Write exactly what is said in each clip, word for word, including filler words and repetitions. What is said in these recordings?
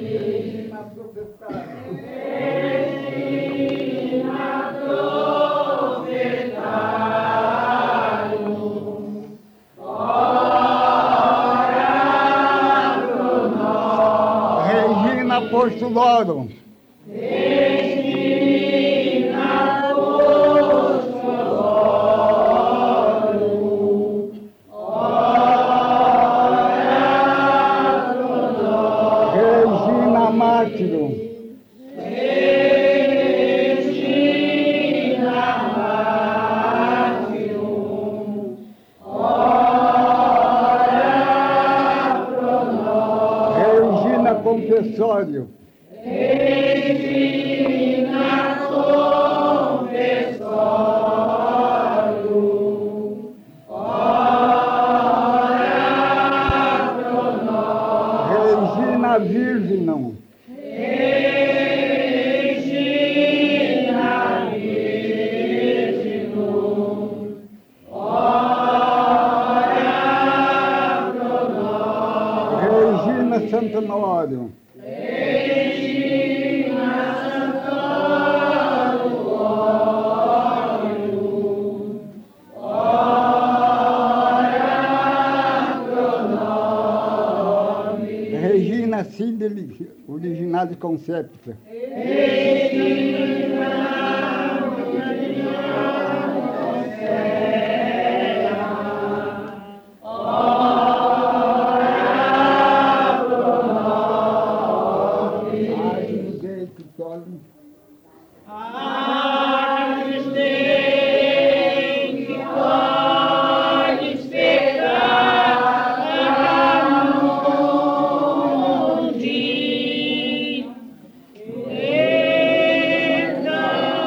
Regina Apostoloro. Regina Mártiro. Regina Confessório. Regina Virginum. Regina Santonório. Regina Sideli, original de Concepta. Eita!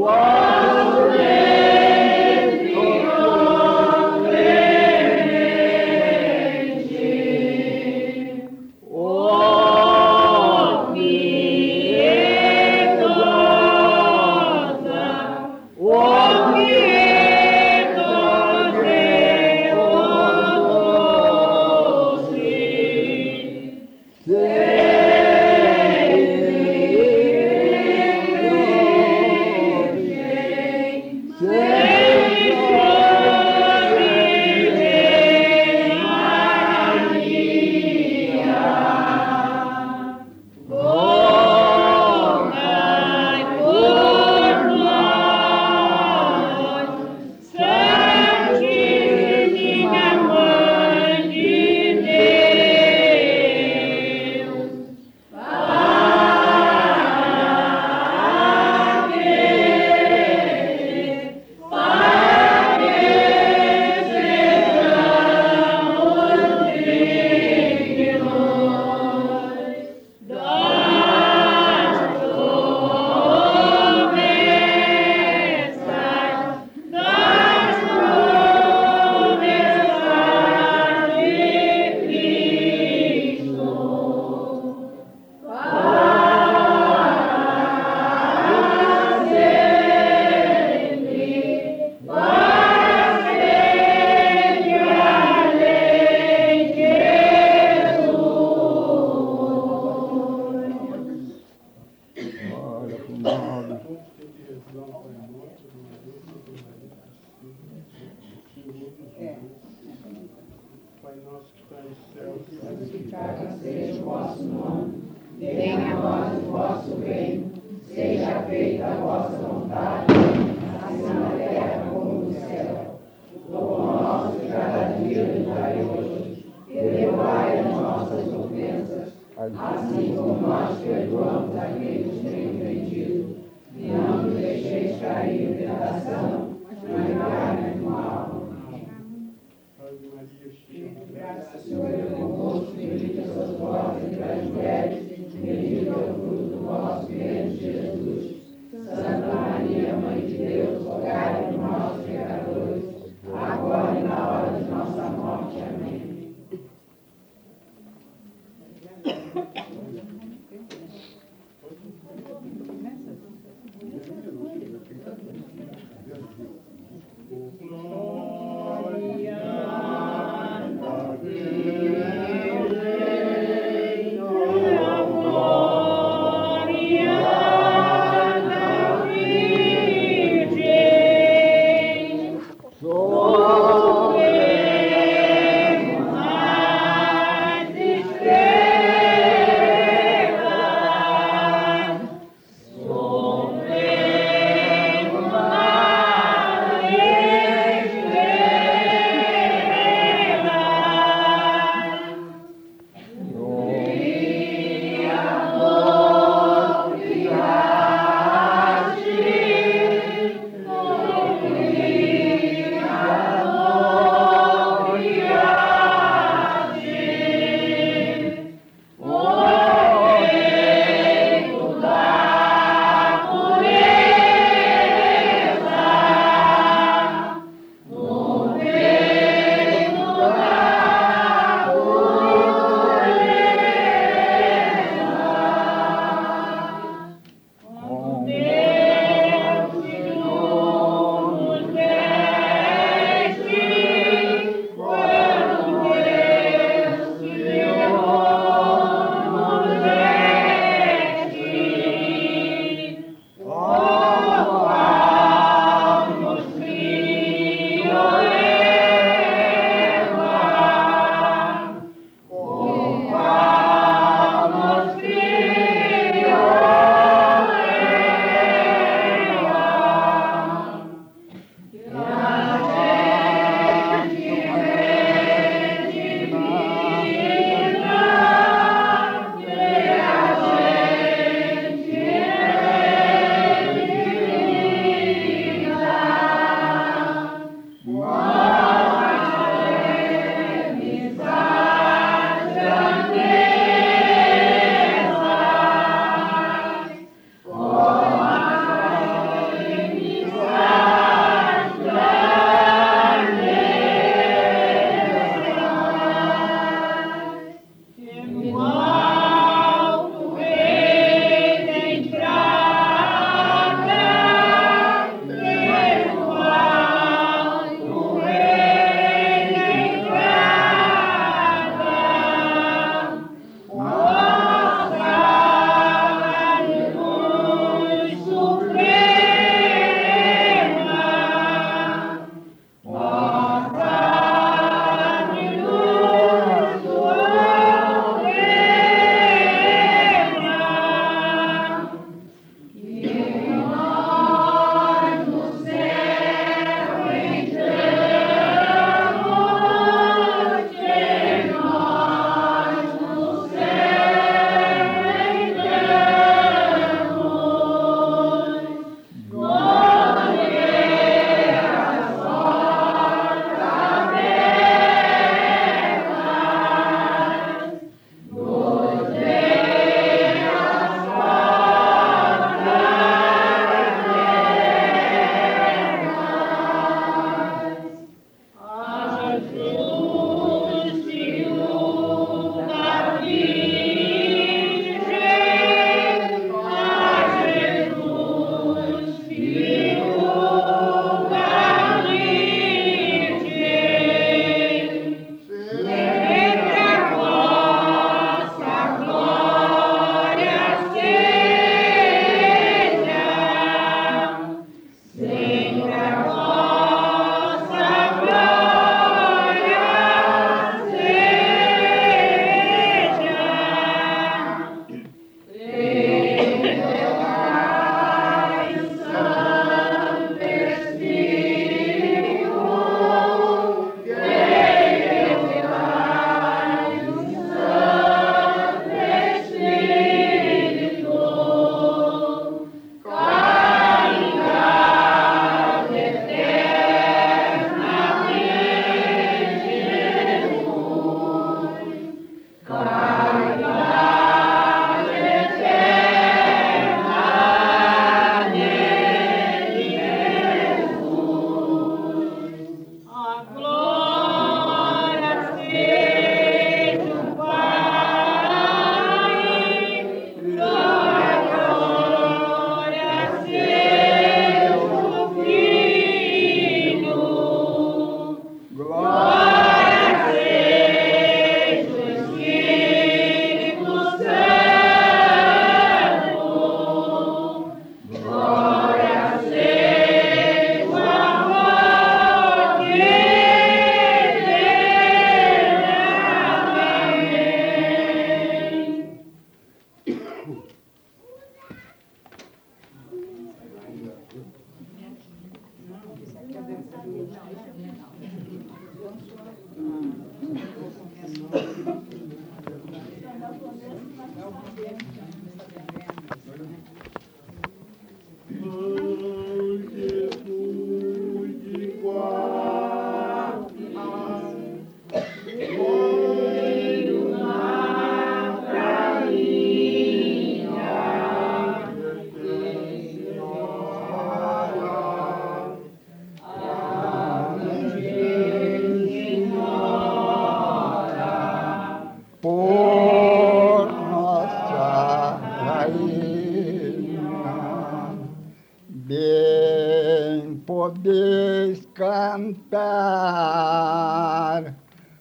Pai nosso que está no céu, santificado seja o vosso nome, venha a nós o vosso reino, seja feita a vossa vontade, assim na terra como no céu. O pão nosso de cada dia nos dai hoje, perdoai as nossas ofensas, assim como nós perdoamos a quem nos tem ofendido. E não nos deixeis cair em tentação, mas livrai-nos do mal. Ave Maria, cheia de Graça, Senhor é convosco, bendita sois vós entre as mulheres, bendito é o fruto do vosso ventre, Jesus. Santa Maria, Mãe de Deus, rogai por nós, pecadores, agora e na hora de nossa morte. Amém. glória a Deus. podes cantar,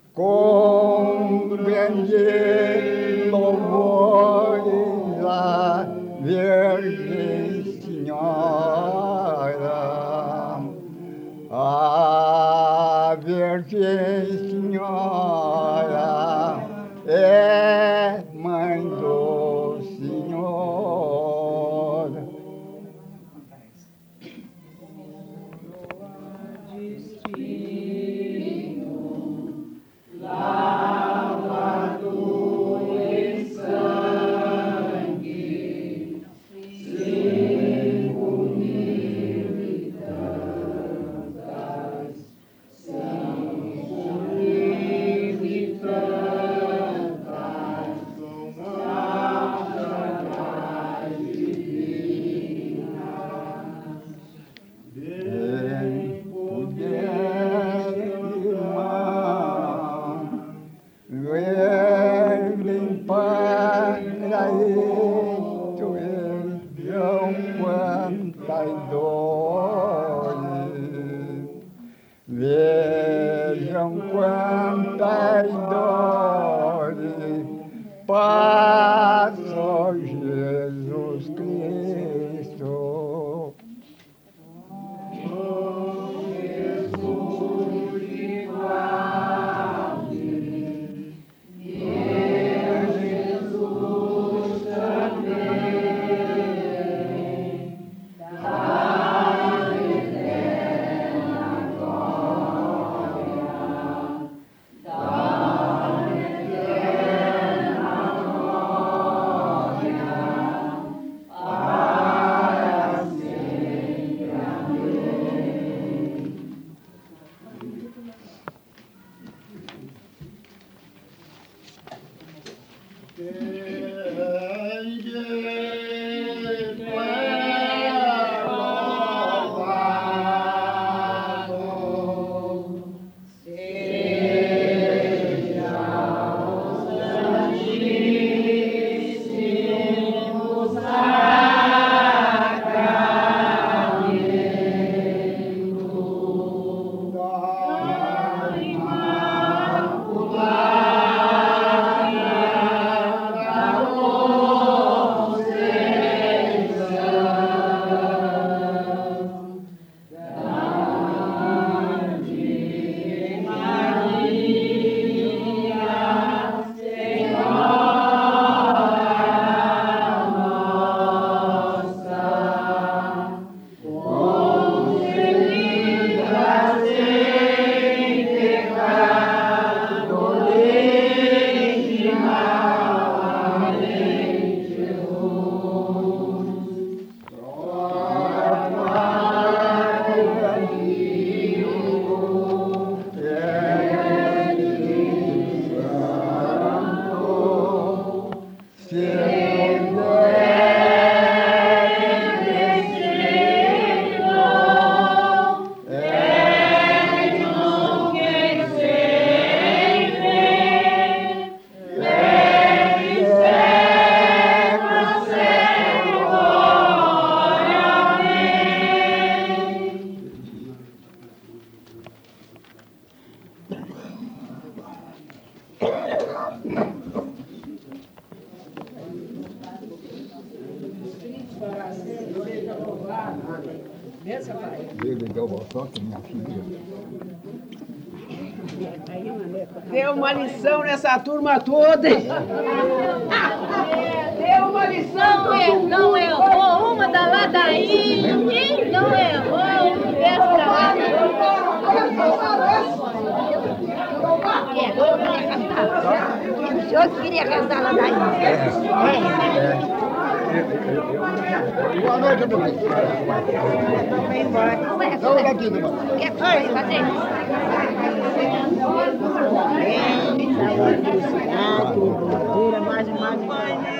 compreender louvores à Virgem Senhora, a Virgem Senhora é mãe do Senhor. Lavado em sangue, cinco mil e tantas, cinco mil e tantas, são chagas divinas. Bem puder, irmão, ver limpar a esto vejam quantas dores, vejam quantas dores passou Jesus Cristo. Deu uma lição nessa turma toda. Deu uma lição. Não, er, não errou uma da ladainha, não errou o verso da ladainha. O senhor queria cantar a ladainha? Boa noite, meu filho. Não, daqui, meu irmão. Quer fazer? Saúde, felicidade, gordura, mais e mais.